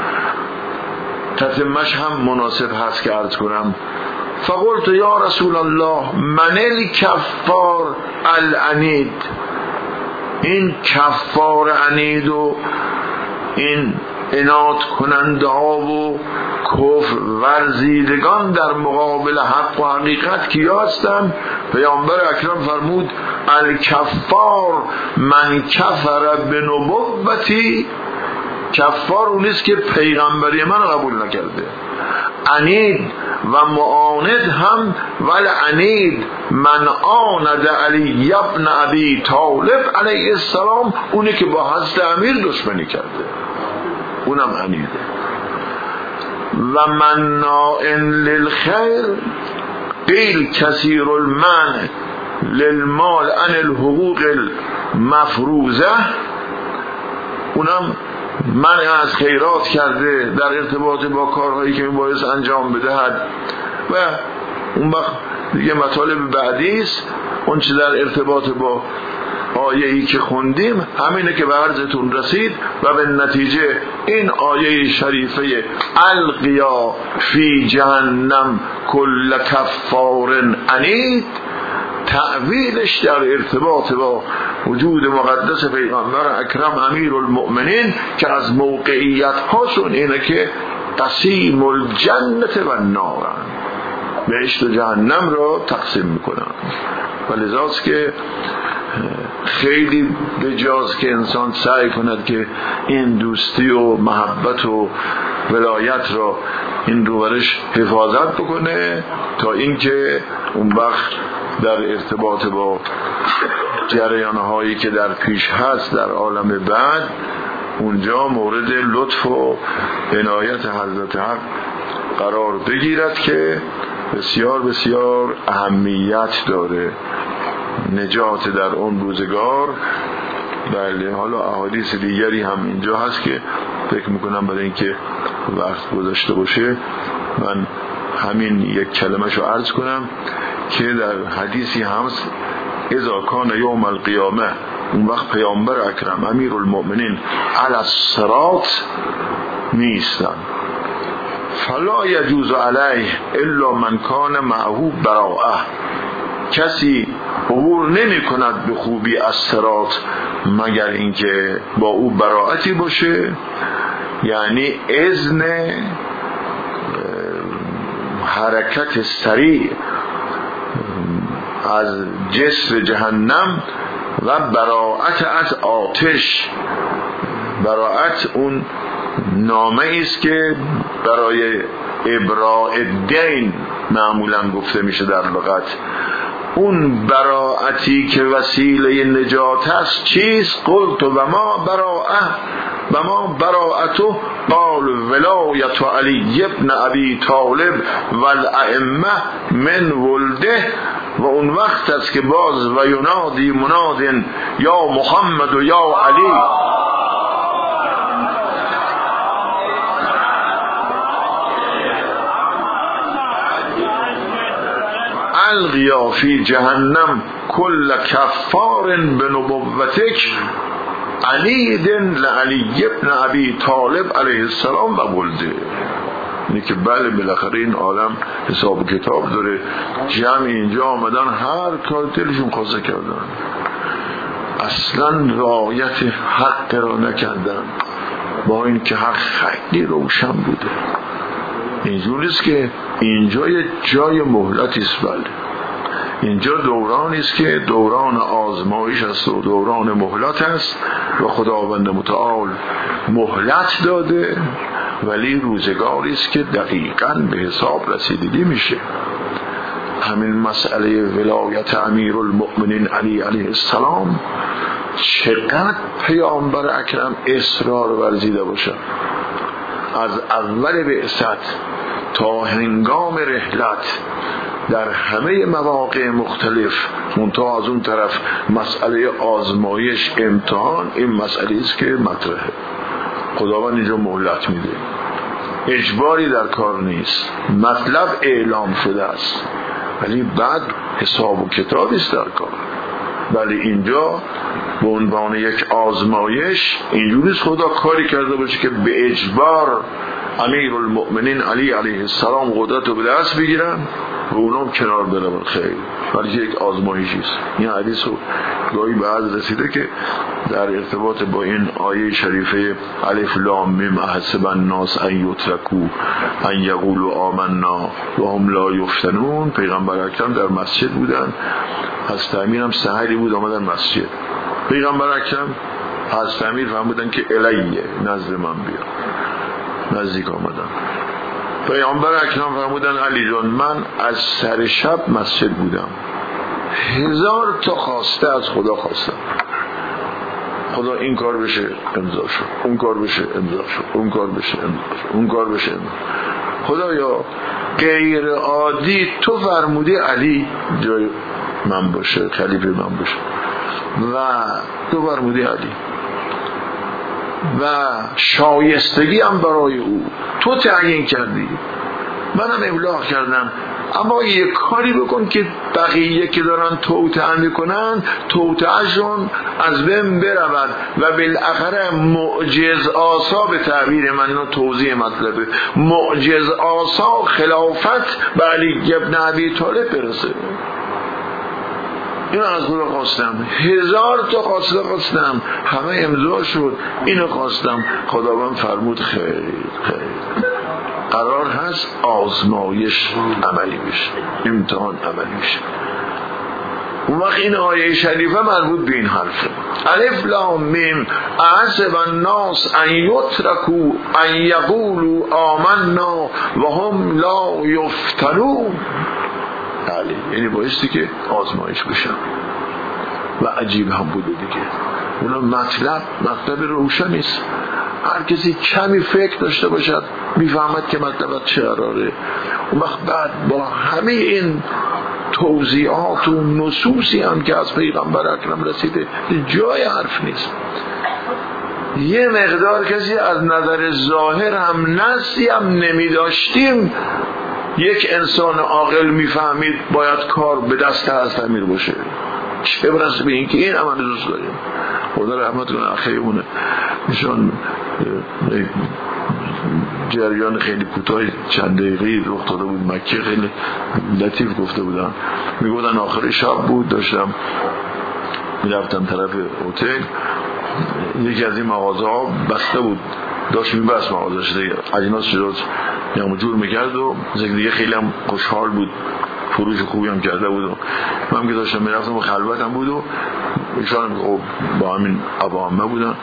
تتمهش هم مناسب هست که عرض کنم. فقلت یا رسول الله من الکفار العنید. این کفار عنید و این عناد کننده ها و کفر ورزیدگان در مقابل حق و حقیقت کیا هستند؟ پیامبر اکرم فرمود الکفار من کفر بنبوتی. کفار اون نیست که پیغمبری من قبول نکرده. عنید و معاند هم ول عنید من آند علی ابن ابی طالب علیه السلام، اونی که با حضرت امیر دشمنی کرده اونم عنیده. و مناء للخیر قیل کثیر المنع للمال عن الحقوق المفروضه، اونم منع از خیرات کرده در ارتباط با کارهایی که میبایست انجام بدهد. و اون وقت دیگه مطالب بعدی است، اون چه در ارتباط با آیه‌ای که خوندیم همینه که به عرضتون رسید و به نتیجه این آیه شریفه القیا فی جهنم کل کفار عنید تعویلش در ارتباط با وجود مقدس پیغمبر اکرم امیر المؤمنین که از موقعیت هاشون اینه که قسیم الجنت و النار، بهشت و جهنم را تقسیم میکنن. و لذاست که خیلی بجاست که انسان سعی کند که این دوستی و محبت و ولایت را این روبرش حفاظت بکنه تا اینکه اون وقت در ارتباط با جریانهایی که در پیش هست در عالم بعد اونجا مورد لطف و عنایت حضرت حق قرار بگیرد که بسیار بسیار اهمیت داره. نجات در اون روزگار. بله، حالا احادیث دیگری هم اینجا هست که فکر میکنم برای اینکه وقت گذاشته باشه من همین یک کلمه شو عرض کنم که در حدیثی هست اذا کان یوم القیامه، اون وقت پیامبر اکرم امیر المؤمنین علی الصراط میستن فلا یجوز علیه الا من کان معه براءه، کسی عبور نمی کند به خوبی از صراط مگر اینکه با او براءتی باشه، یعنی اذن حرکت سریع از جسر جهنم و براءت از آتش. براءت اون نامه است که برای ابراء الدین معمولا گفته میشه در لغت. اون براءتی که وسیله نجات است چیست؟ قلت و ما براءه و ما براءته قال ولایت علی ابن ابی طالب والائمه من ولده. و اون وقت است که باز و ینادی مناد یا محمد و یا علی، القیا فی جهنم کل کفار بنبوتک عنید لعلی ابن ابی طالب علیه السلام و ولده. اینه که بله بالاخره این عالم حساب و کتاب داره، جمع اینجا آمدن هر کار دلشون خواسته کردن، اصلا رعایت حق را نکردن. با این که حق خیلی روشن بوده. اینجوری است که اینجا یه جای مهلتی است. بله اینجا دورانی است که دوران آزمایش است و دوران مهلت است و خداوند متعال مهلت داده، ولی روزگاری است که دقیقاً به حساب رسیدگی میشه. همین مسئله ولایت امیرالمؤمنین علی علیه السلام چقدر پیامبر اکرم اصرار ورزیده باشه، از اول بعثت تا هنگام رحلت در همه مواقع مختلف، منتها از اون طرف مسئله آزمایش امتحان این مسئله است که مطرحه. خداوند اینجا مهلت میده، اجباری در کار نیست، مطلب اعلام شده است ولی بعد حساب و کتابی است در کار. ولی اینجا به عنوان یک آزمایش اینجوریست خدا کاری کرده باشه که به اجبار امیرالمؤمنین علی علیه السلام قدرت رو به دست بگیرن و اونام کنار برن. خیلی ولی یک آزمایشی است. این حدیث رو گاهی بعد رسیده که در ارتباط با این آیه شریفه الف لام میم احسب الناس ان یترکوا ان یقولوا آمنا و هم لا یفتنون، پیغمبر اکرم در مسجد بودن، حضرت امیر هم سحری بود آمدن مسجد. پیغمبر اکرم حضرت امیر فرمودن که الیه، نزد من بیا. نزدیک آمدن. پیامبر اکرم فرمودن علی جان من از سر شب مسجد بودم، هزار تا خواسته از خدا خواستم، خدا این کار بشه امضا شد، اون کار بشه امضا شد، اون کار بشه امضا شد، اون کار بشه امضا. خدایا غیر عادی تو فرمودی علی جای من باشه، خلیفه من باشه و تو فرمودی علی و شایستگی هم برای او تو تعیین کردی، منم ابلاغ کردم، اما یک کاری بکن که بقیه که دارن توطئه میکنن توطئه‌شون از بین برود و بالاخره معجز آسا، به تعبیر من اینو توضیح مطلبه، معجز آسا خلافت به علی ابن ابی طالب برسه. اینو از خدا خواستم، هزار تا خواسته خواستم، همه امضا شد، اینو خواستم. خداوند فرمود خیر خیر، قرار هست آزمایش عملی بشه، امتحان عملی بشه. اون وقت این آیه شریفه مربوط به این حرفه. الف لام میم احسب الناس ان یترکوا ان یقولوا آمنا و هم لا یفتنون. بله یعنی بایستی که آزمایش بشن و عجیب هم بوده دیگه. اونا مطلب مطلب روشن است، هر کسی کمی فکر داشته باشد میفهمد که مطلب چه قراره. اون وقت بعد با همه این توضیحات و نصوصی هم که از پیغمبر اکرم رسیده جای حرف نیست. یه مقدار کسی از نظر ظاهر هم نسی هم نمی داشتیم، یک انسان عاقل میفهمید باید کار به دست حضرت امیر باشه، چه برسه به این که این عمل دوست داریم. خدا رحمت کنه اخیمونه، ایشان جریان خیلی کوتاه چند دقیقه‌ای رخ داده بود مکه، خیلی لطیف گفته بودن. میگفتن آخر شب بود، داشتم میرفتم طرف هتل، یکی از این مغازه ها بسته بود، داشت میبست مغازه دیگه، اجناس شد یا جور میکرد و دیگه خیلی هم خوشحال بود، فروش خوبی هم کرده بود. و من که داشتم میرفتم و خلوتم بود و ایشان با همین عوامه بودن،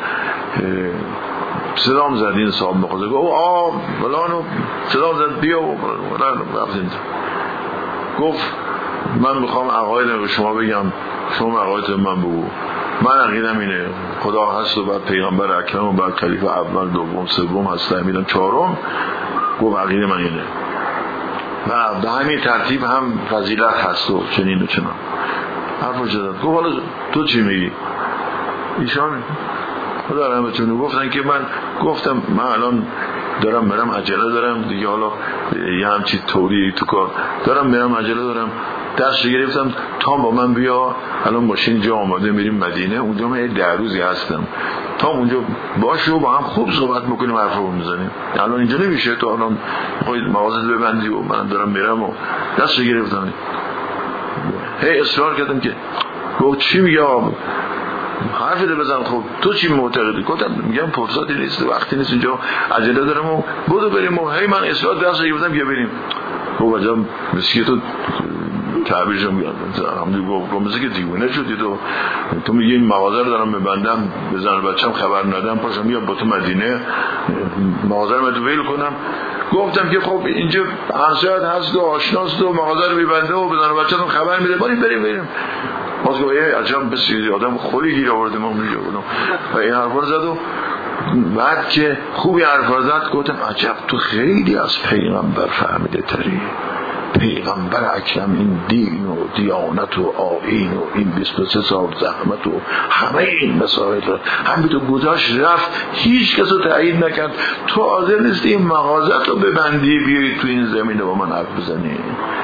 صدام زد این صاحب مغازه، گفت آه فلانو، صدام زد بیا و رفتیم. گفت من میخوام عقاید شما بگم، شما عقاید من بگو. من عقیدم اینه خدا هست و بعد پیغمبر اکرم و بعد خلیفه اول دوم سوم هست امیرم چهارم. گفت عقیده من اینه و به همین ترتیب هم فضیلت هست و چنین و چنان. حرف جدد. گفت حالا تو چی میگی؟ ایشان خدا رحمتونه گفتن که من گفتم من الان دارم برم عجله دارم دیگه، حالا یه همچی طوری تو کار دارم برم عجله دارم، دست گرفتم تا با من بیا، الان ماشین جا آماده میریم مدینه، اونجا من ده روزی هستم، تا اونجا باشه و با هم خوب صحبت میکنیم حرف رو میزنیم. الان اینجا نمیشه، تو الان خواهید مغازت ببندی و من دارم میرم. و دست گرفتم هی اصرار کردم که گفت چی میگه؟ حرفی ده بزن. خب تو چی معتقدی؟ گفتم میگم فرصتی نیست، وقتی نیست، اینجا عجله دارم و بودو بریم. و هی من اصلاح درس رو گفتم بیا بریم. خب عجب مسکی تو تعبیرشم بیاد همونی گفت مثل که دیوونه شدی تو تو میگی این مغازه رو دارم ببندم به زن بچم خبر ندم پاشم بیا با تو مدینه مغازه رو تو ویل کنم. گفتم که خب اینجا همسایت هست و آشناست و مغازه رو میبنده و به زن بچم خبر میده بریم بریم بریم. باز گفت عجب بسیاری آدم خوری گیر آورده ما اونجا بودم و این حرفا زد. و بعد که خوبی حرفا زد گفتم عجب تو خیلی از پیغمبر فهمیده تری. پیغمبر اکرم این دین و دیانت و آیین و این بیست و سه سال زحمت و همه این مسائل رو هم تو گذاشت رفت، هیچ کس رو تعیین نکرد. تو حاضر نیستی این مغازت رو ببندی بیایی تو این زمینه با من حرف بزنی؟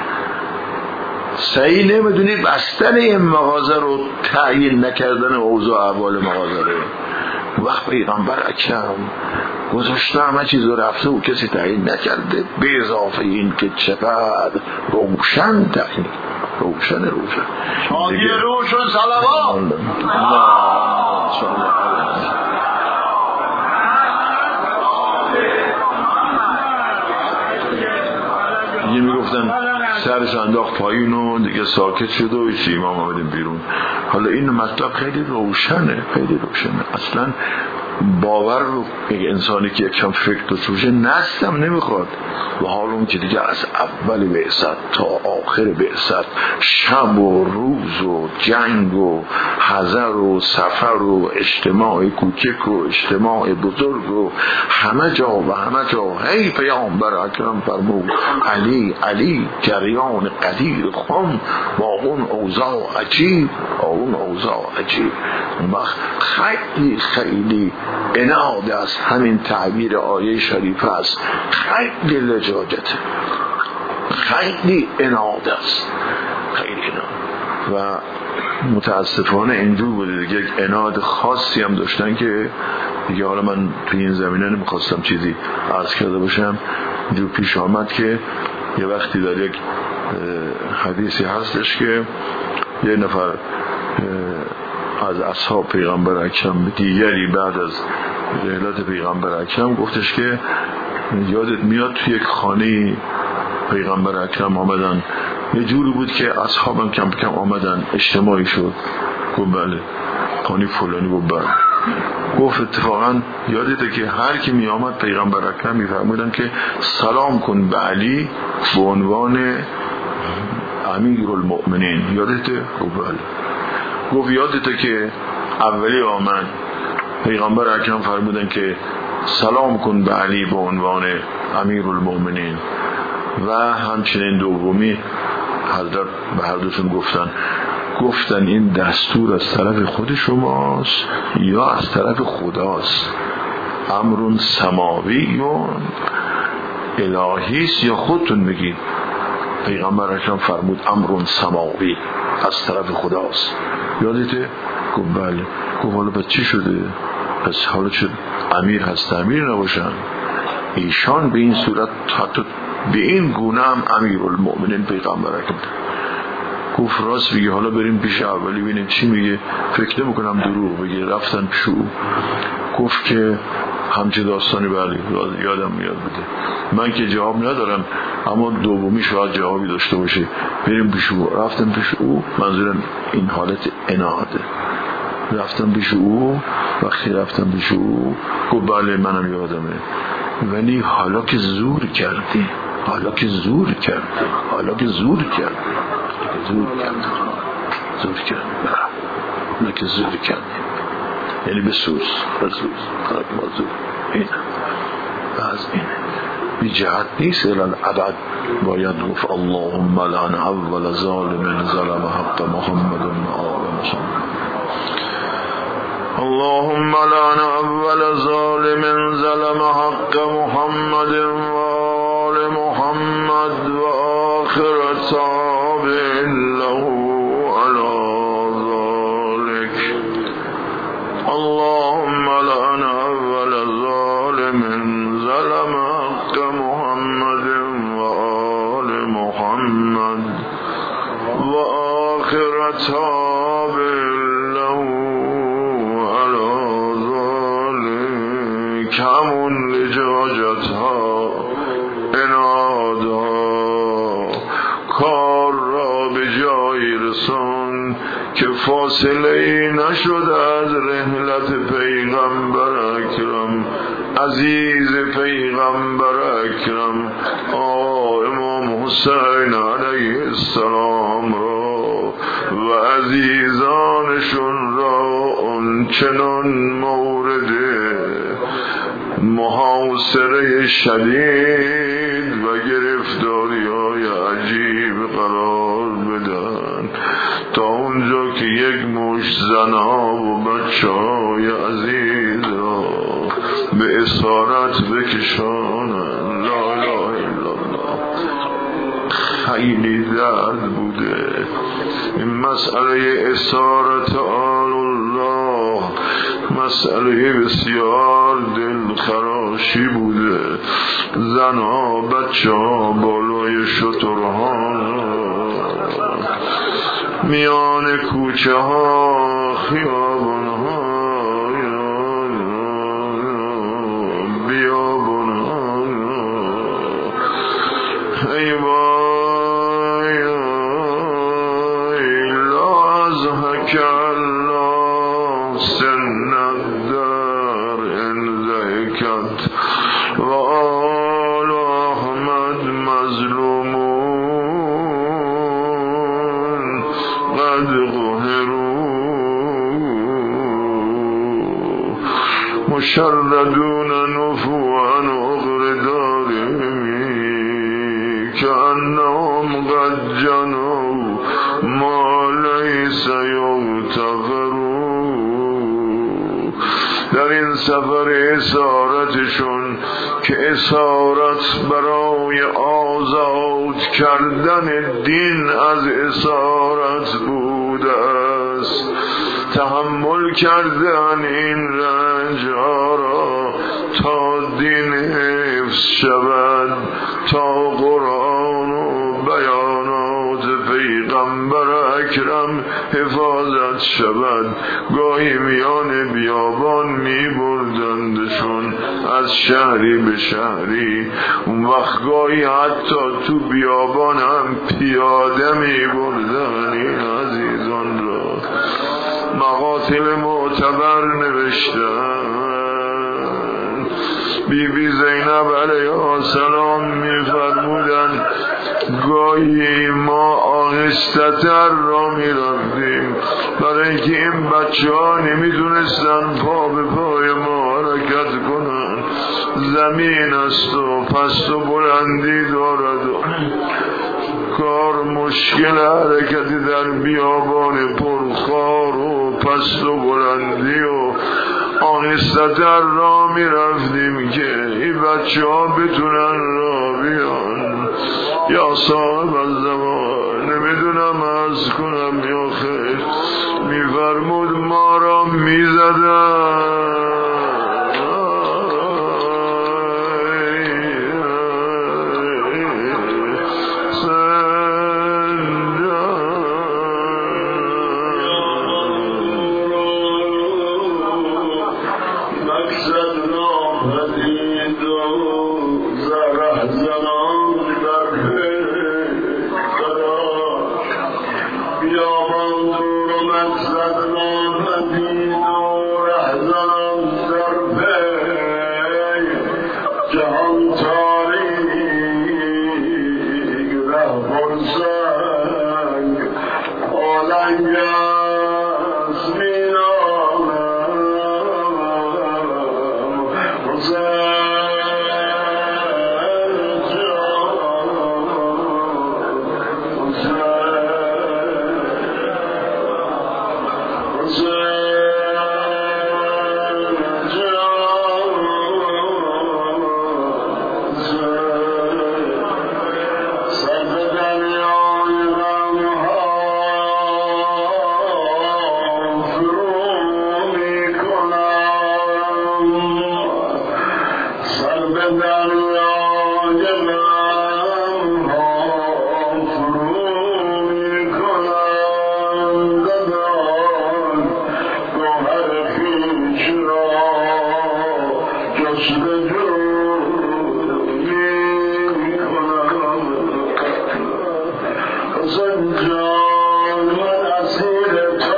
صحیح نمیدونی بستن این مغازه رو تعیین نکردن اوضاع احوال مغازه رو. وقت پیغمبر اکرم گذاشته همه چیز رو رفته و کسی تعیین نکرده، به اضافه این که چقدر روشن تعیین روشن روشن شادی روشن صلوات یه میگفتن سرش انداخت پایین و دیگه ساکت شد و ایش امام آمدیم بیرون. حالا این مطلب خیلی روشنه، خیلی روشنه. اصلا باور رو انسانی که یکم فکر توشه نستم نمیخواد. و حال اون که دیگه از اول بعثت تا آخر بعثت شب و روز و جنگ و حضر و سفر و اجتماع کوچک و اجتماع بزرگ و همه جا و همه جا هی پیامبر اکرم فرمود علی علی جریان قدیر خم با اون اوضاع عجیب اون اوضاع عجیب. خیلی خیلی اناد از همین تعبیر آیه شریفه است. خیلی لجاجته، خیلی اناد است، خیلی اناد. و متاسفانه اینجور بوده دیگه، یک اناد خاصی هم داشتن که دیگه حالا من توی این زمینه نمیخواستم چیزی عرض کرده باشم. اینجور پیش آمد که یه وقتی در یک حدیثی هستش که یه نفر از اصحاب پیغمبر اکرم دیگری بعد از رحلت پیغمبر اکرم گفتش که یادت میاد توی یک خانه پیغمبر اکرم آمدن، یه جوری بود که اصحابم کم کم آمدن اجتماعی شد. گفت بله خانه فلانی. گفت بله. گفت اتفاقا یادته که هر کی می آمد پیغمبر اکرم می فرمودن که سلام کن به علی به عنوان امیر المؤمنین. یادته؟ گفت بله. گفت یادته که اولی آمد پیغمبر اکرم فرمودن که سلام کن به علی به عنوان امیر المؤمنین. و همچنین دومی حضرت به هر دوشون گفتن گفتن این دستور از طرف خود شماست یا از طرف خداست؟ امرون سماوی و الهیست یا خودتون میگید؟ پیغمبر اکرم فرمود امرون سماوی، از طرف خداست. یادته؟ گفت بله. گفت حالا پس چی شده؟ پس حالا چه امیر هست امیر نباشن؟ ایشان به این صورت حتی به این گونه هم امیر المؤمنین پیغمبر اکرم. گفت راست میگه، حالا بریم پیش اولی ببینیم چی میگه. فکر نمی‌کنم دروغ بگه. رفتن پیش او. گفت که همچه داستانی بله یادم میاد بوده. من که جواب ندارم اما دومی شاید جوابی داشته باشه. بریم پیش او. رفتم پیش او، منظورم این حالت اناده. رفتم پیش او. وقتی رفتم پیش او گفت بله منم یادمه، ولی حالا که زور کردی، حالا که زور کردی، حالا که زور کردی، زور کردی، زور کردی، حالا که زور کردی، یعنی به سوز، به سوز، حالا که ما زور، اینه، از اینه. بی جهت نیست الان عدد باید گفت اللهم لعن اول ظالم ظلم حق محمد و آل محمد. اللهم لعن اول ظالم ظلم حق محمد و آل محمد و آخر تابع له على ذلك. اللهم لعن اول ظالم ظلم حق محمد و آل محمد و آخر تابع له را به جایی رسان که فاصله ای نشد از رحلت پیغمبر اکرم، عزیز پیغمبر اکرم. آه امام حسین علیه السلام را و عزیزانشون را اون چنان مورد محاصره شدید و گرفتاری های عجیب قرار بدن تا اونجا که یک مشت زنها و بچه های عزیز را به اسارت بکشانن. لا اله الا الله. خیلی درد بوده این مسئله اسارت آل الله، مسئله بسیار دلخراشی بوده. زنها بچه ها بالای شترها میان کوچه ها خیابان ها بیابان ها ای وای لا ازهک الله سن الدار ان ذکت و آل احمد مظلومون قد قهروا مشردون نفوعا اغردارهم كأنهم قد جنوا ما لیس یغتفروا. در این سفر اسارتشون که اسارت برای آزاد کردن دین از اسارت بوده است، تحمل کردن این رنج ها را تا دین حفظ شود، تا قرآن و بیانات پیغمبر اکرم حفاظت شود. گاهی میان بیابان می بردندشون از شهری به شهری، اون وقت گاهی حتی تو بیابان هم پیاده می بردن این عزیزان را. مقاتل معتبر نوشتن. بی بی زینب علیه السلام می فرمودن گاهی ما آهسته‌تر را می رفتیم برای اینکه این بچه ها نمی دونستن پا به پای ما حرکت کنن. زمین است و پست و بلندی دارد و کار مشکل حرکتی در بیابان پرخار و پست و بلندی و آهسته‌تر را می رفتیم که این بچه ها بتونن را بیان. یا صاحب الزمان نمیدونم عرض کنم یا خیر، می فرمود ما را می زدن Sir. جان من اسیر تو